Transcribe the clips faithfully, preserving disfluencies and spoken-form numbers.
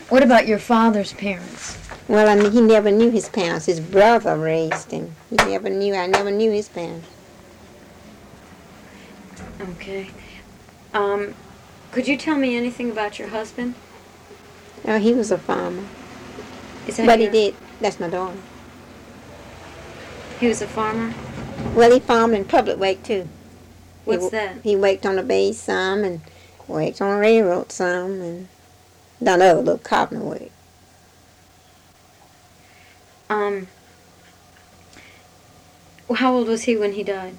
What about your father's parents? Well, I mean, he never knew his parents. His brother raised him. He never knew. I never knew his parents. Okay. Um, could you tell me anything about your husband? Oh, he was a farmer. Is that But your, he did. That's my daughter. He was a farmer? Well, he farmed in public work, too. What's he, that? He worked on the base some and worked on the railroad some and done other little carpenter work. Um, well, how old was he when he died?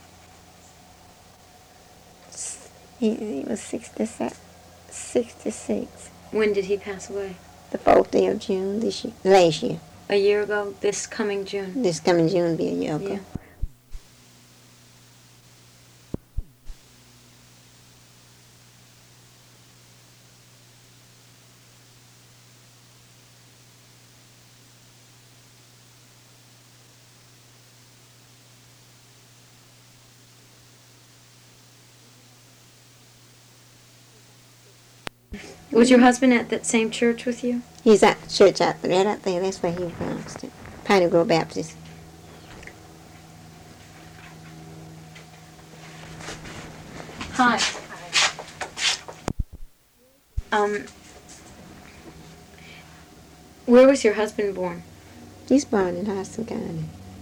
He, he was sixty-six. sixty-six. When did he pass away? The fourth day of June this year, last year. A year ago? This coming June? This coming June will be a year ago. Yeah. Was your husband at that same church with you? He's at the church out there, right out there. That's where he was. Piney Grove Baptist. Hi. Um, where was your husband born? He's born in Hudson County.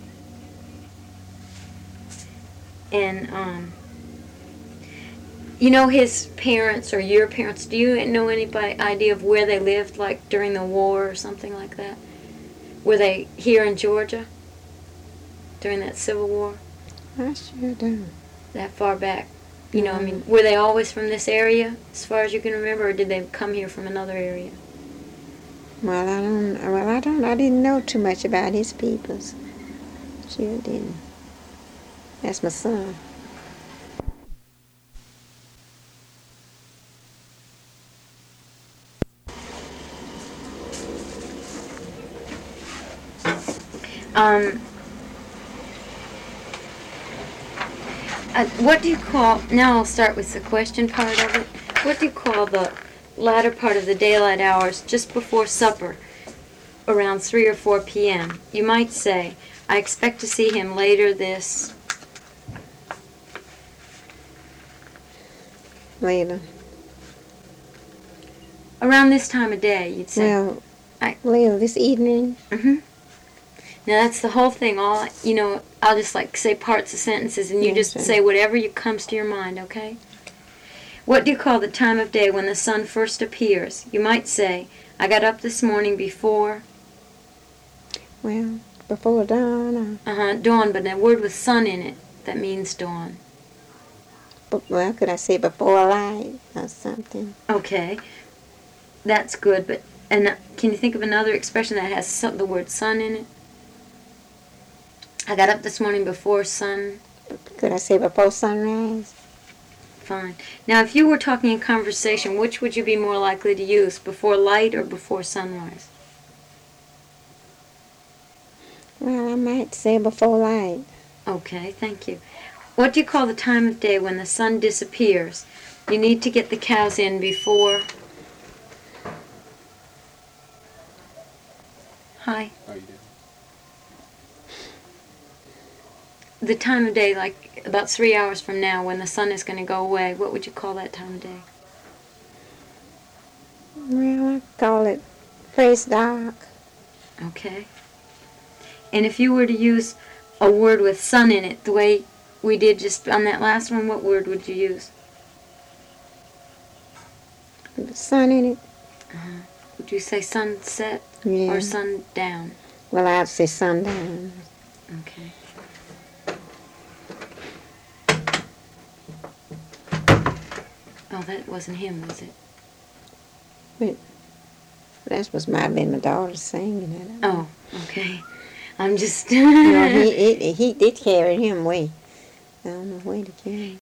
And, um, you know his parents or your parents, do you know any by idea of where they lived, like during the war or something like that? Were they here in Georgia during that Civil War? I sure don't. That far back? You know, I mean, were they always from this area, as far as you can remember, or did they come here from another area? Well, I don't. Well, I don't. I didn't know too much about his peoples. Sure didn't. That's my son. Um. Uh, what do you call, now I'll start with the question part of it. What do you call the latter part of the daylight hours just before supper, around three or four p m? You might say, I expect to see him later this... Later. Around this time of day, you'd say. Well, I, later this evening. Mm-hmm. Now that's the whole thing. All, you know, I'll just like say parts of sentences and you Yes, just sir. say whatever you comes to your mind, okay? What do you call the time of day when the sun first appears? You might say, I got up this morning before... Well, before dawn. Or, Uh-huh, dawn, but a word with sun in it, that means dawn. but, well, could I say before light or something? Okay, that's good, but and uh, can you think of another expression that has sun, the word sun in it? I got up this morning before sun. Could I say before sunrise? Fine. Now, if you were talking in conversation, which would you be more likely to use, before light or before sunrise? Well, I might say before light. Okay, thank you. What do you call the time of day when the sun disappears? You need to get the cows in before... Hi. Oh, you did? The time of day, like about three hours from now, when the sun is going to go away, what would you call that time of day? Well, I call it first dark. Okay. And if you were to use a word with sun in it, the way we did just on that last one, what word would you use? With the sun in it. Uh-huh. Would you say sunset Yeah. or sundown? Well, I'd say sundown. Okay. Oh, that wasn't him, was it? But that was might have been my daughter singing it. Oh, okay. I'm just... No, he, he he did carry him away. I don't know where to carry him.